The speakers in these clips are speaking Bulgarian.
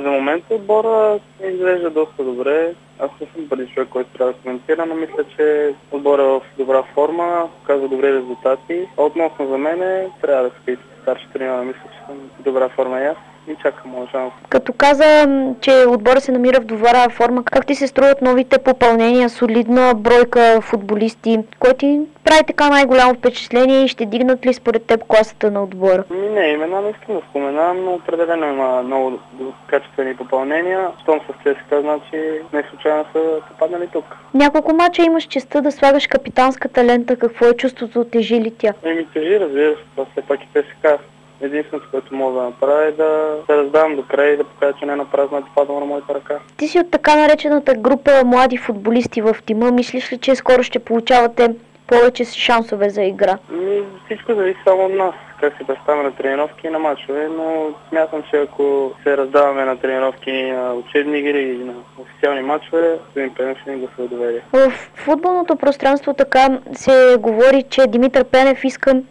За момента отбора изглежда доста добре. Аз не съм първи човек, който трябва да коментира, но мисля, че отбора е в добра форма, показва добри резултати. А относно за мен, трябва да се питате старши треньор, мисля, че съм в добра форма и аз. И чакам моя шанс. Като каза, че отбора се намира в добра форма, как ти се струват новите попълнения, солидна бройка футболисти, който ти прави така най-голямо впечатление и ще дигнат ли според теб класата на отбора? Не, имена не искам да споменавам, но определено има много качествени попълнения. Щом с ЦСКА, значи не случайно са попаднали тук. Няколко мача имаш честта да слагаш капитанската лента. Какво е чувството? Тежи ли тя? Тежи, разбира се, това все пак и ЦСКА. Единственото, което мога да направя е да се раздавам до края и да покажа, че не е напразно е попадало на моята ръка. Ти си от така наречената група млади футболисти в тима. Мислиш ли, че скоро ще получавате повече шансове за игра? Всичко зависи само от нас, как се представяме на тренировки и на мачове, но смятам, че ако се раздаваме на тренировки на учебни игри и на официални мачове, Димитър Пенев ще ни гласува доверие. В футболното пространство така се говори, че Димитър Пенев иска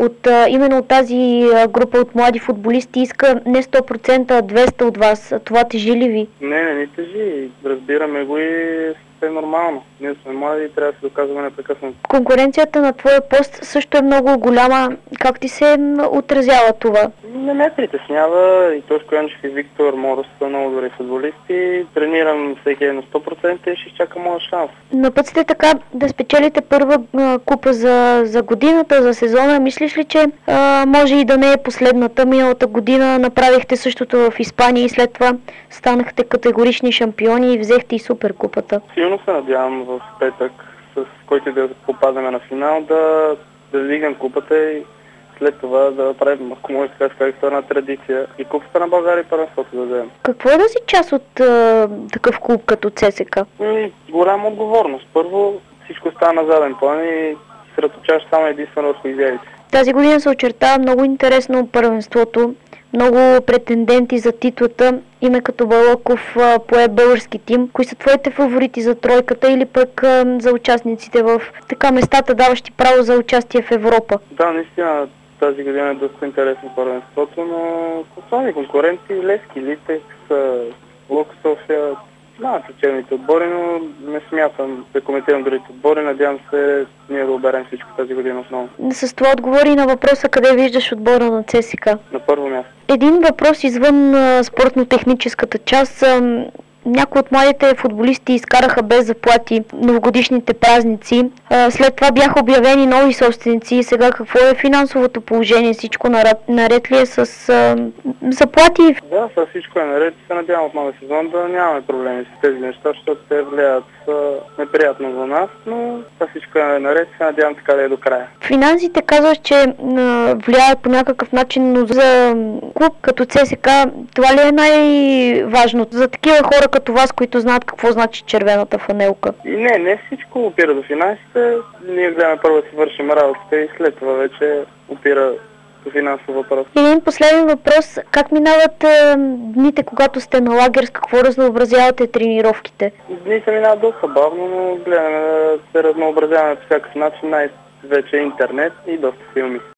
именно от тази група от млади футболисти иска не 100%, а 200 от вас. Това тежи ли ви? Не тежи. Разбираме го и е нормално. Ние сме млади и трябва да се доказваме непрекъснато. Конкуренцията на твоя пост също е много голяма. Как ти се отразява това? Не ме притеснява. И Тошко Янчев и Виктор Морос са много добри футболисти. Тренирам всеки на 100% и ще изчакам моя шанс. На път сте така да спечелите първа купа за годината, за сезона. Мислиш ли, че може и да не е последната? Миналата година направихте същото в Испания и след това станахте категорични шампиони и взехте и суперкупата. Силно се надявам в петък, с който да попадаме на финал, да дигнем купата и след това да правим, ако може да кажа, една традиция и купата на България и първенството да вземем. Какво е да си част от такъв клуб като ЦСКА? Голяма отговорност. Първо всичко става на заден план и средоточаваш само единствено върху изявите. Тази година се очертава много интересно първенството. Много претенденти за титлата. Име като Балъков пое български тим. Кои са твоите фаворити за тройката или пък за участниците в така местата, даващи право за участие в Европа? Да, наистина тази година е доста интересно първенството, но основни конкуренти Левски, Литекс, Лук София, челните отбори, но не смятам да коментирам другите отбори. Надявам се ние да оберем всичко тази година отново. С това отговори на въпроса къде виждаш отбора на ЦСКА. На първо място. Един въпрос извън спортно-техническата част. Някои от младите футболисти изкараха без заплати новогодишните празници. След това бяха обявени нови собственици. Сега какво е финансовото положение? Всичко наред ли е с заплати? Да, всичко е наред. Се надявам от новия сезон да нямаме проблеми с тези неща, защото те влияят неприятно за нас, но всичко е наред. Се надявам така да е до края. Финансите казваш, че влияят по някакъв начин, но за клуб като ЦСКА това ли е най-важно? За такива хора като вас, които знаят какво значи червената фанелка? Не всичко опира до финансите. Ние гледаме първо да си вършим работата и след това вече опира до финансов въпрос. Един последен въпрос. Как минават дните, когато сте на лагер? С какво разнообразявате тренировките? Дни се минават доста бавно, но гледаме да се разнообразяваме по всякакъв начин. Най-вече интернет и доста филми.